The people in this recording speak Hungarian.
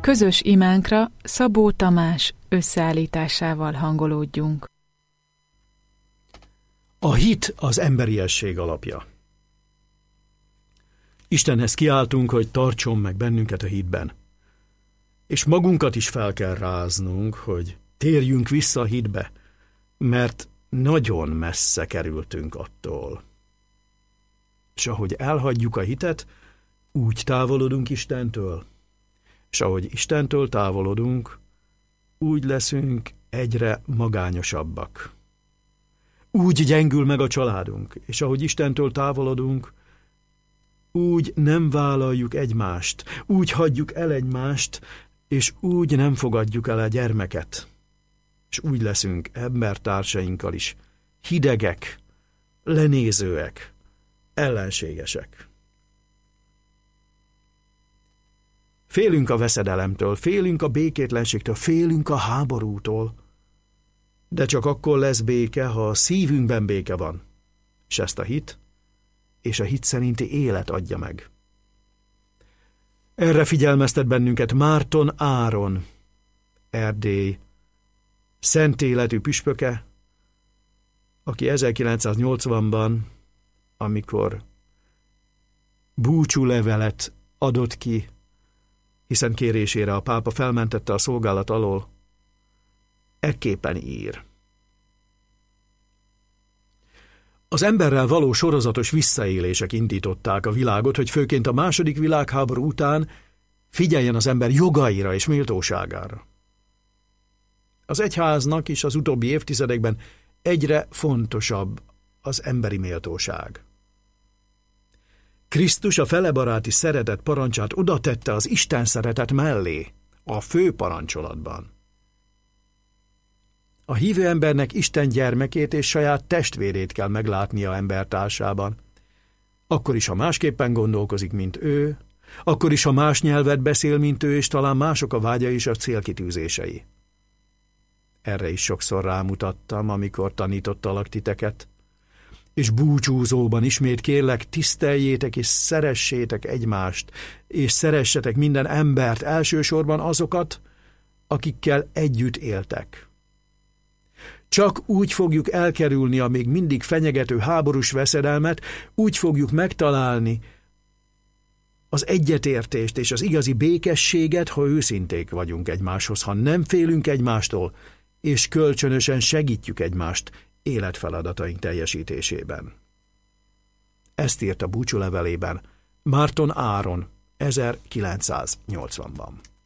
Közös imánkra Szabó Tamás összeállításával hangolódjunk. A hit az emberiesség alapja. Istenhez kiáltunk, hogy tartson meg bennünket a hitben. És magunkat is fel kell ráznunk, hogy térjünk vissza a hitbe, mert nagyon messze kerültünk attól. És ahogy elhagyjuk a hitet, úgy távolodunk Istentől. És ahogy Istentől távolodunk, úgy leszünk egyre magányosabbak. Úgy gyengül meg a családunk, és ahogy Istentől távolodunk, úgy nem vállaljuk egymást, úgy hagyjuk el egymást, és úgy nem fogadjuk el a gyermeket. És úgy leszünk embertársainkkal is hidegek, lenézőek, ellenségesek. Félünk a veszedelemtől, félünk a békétlenségtől, félünk a háborútól, de csak akkor lesz béke, ha a szívünkben béke van, és ezt a hit és a hit szerinti élet adja meg. Erre figyelmeztet bennünket Márton Áron, Erdély szent életű püspöke, aki 1980-ban, amikor búcsúlevelet adott ki, hiszen kérésére a pápa felmentette a szolgálat alól, ekképpen ír. Az emberrel való sorozatos visszaélések indították a világot, hogy főként a II. Világháború után figyeljen az ember jogaira és méltóságára. Az egyháznak is az utóbbi évtizedekben egyre fontosabb az emberi méltóság. Krisztus a felebaráti szeretet parancsát odatette az Isten szeretet mellé, a fő parancsolatban. A hívő embernek Isten gyermekét és saját testvérét kell meglátnia embertársában. Akkor is, ha másképpen gondolkozik, mint ő, akkor is, ha más nyelvet beszél, mint ő, és talán mások a vágyai és a célkitűzései. Erre is sokszor rámutattam, amikor tanítottalak titeket. És búcsúzóban ismét kérlek, tiszteljétek és szeressétek egymást, és szeressetek minden embert, elsősorban azokat, akikkel együtt éltek. Csak úgy fogjuk elkerülni a még mindig fenyegető háborús veszedelmet, úgy fogjuk megtalálni az egyetértést és az igazi békességet, ha őszinték vagyunk egymáshoz, ha nem félünk egymástól, és kölcsönösen segítjük egymást életfeladataink teljesítésében. Ezt írt a búcsúlevelében Márton Áron 1980-ban.